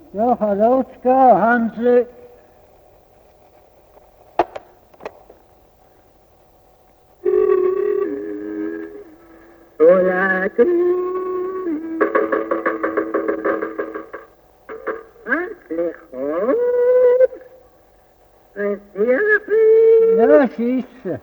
Ja, kann losgehen, Hansli. Hola, Hansli, hoor. Wat zie je? Ja, schiessen.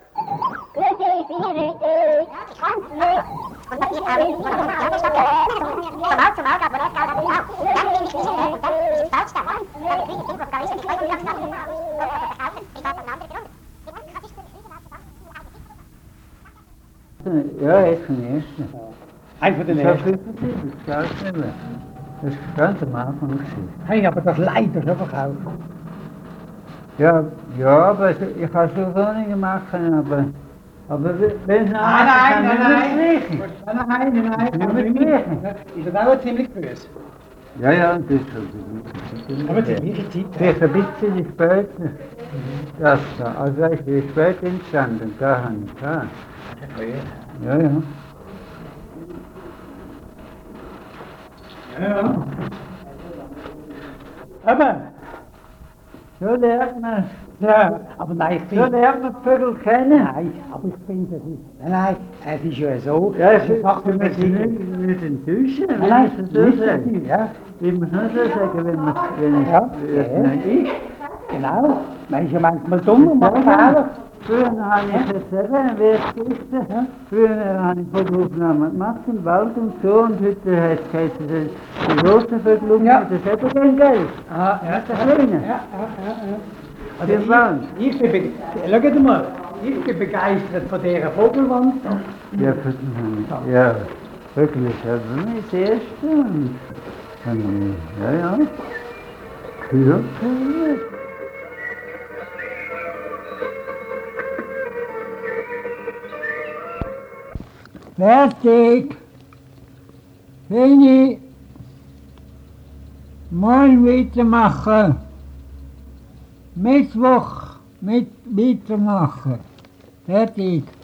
Ja, jetzt von den ersten. Ein von den Ich habe ersten. 75, das weiß nicht mehr. Das war ganz am Anfang. Gewesen. Hey, aber das leider schon verkauft. Ja, ja, aber ich kann es so nicht machen, aber wenn es Nein, nicht nein. Nicht mehr gleichen. Ist das auch ziemlich böse? Ja, ja, das ist schon. Aber die gleiche Zeit. Vielleicht ein bisschen später. Das da, also ich bin spät entstanden, da habe ich gehabt. Ja, ja. Ja. Aber, So lernt man, ja, aber nein, ich so finde... lernt man die Vögel kennen. Nein, aber ich finde, es ist... Nein, es ist ja so... Ja, es ich macht will mir mich nicht enttäuschen, wenn Nein, ich es so nicht sage. viel, ja. Ich muss nur so sagen, wenn Ja, ich Genau. Man ist ja manchmal dumm und macht Fehler. Früher habe ich jetzt eben Wertschriften. Ja? Früher habe ich Vogelaufnahmen gemacht im Wald und so und heute heißt es die großen Vögel, Ja. das hat ja kein Geld. Ah, ja, Das ist kleine. Also Im Wald. Schaut mal, ich bin begeistert von dieser Vogelwand. Ja, wirklich, also nicht das erste. Und dann, ja. Ja. Fertig. Fini. Morgen weitermachen. Mittwoch weitermachen. Fertig.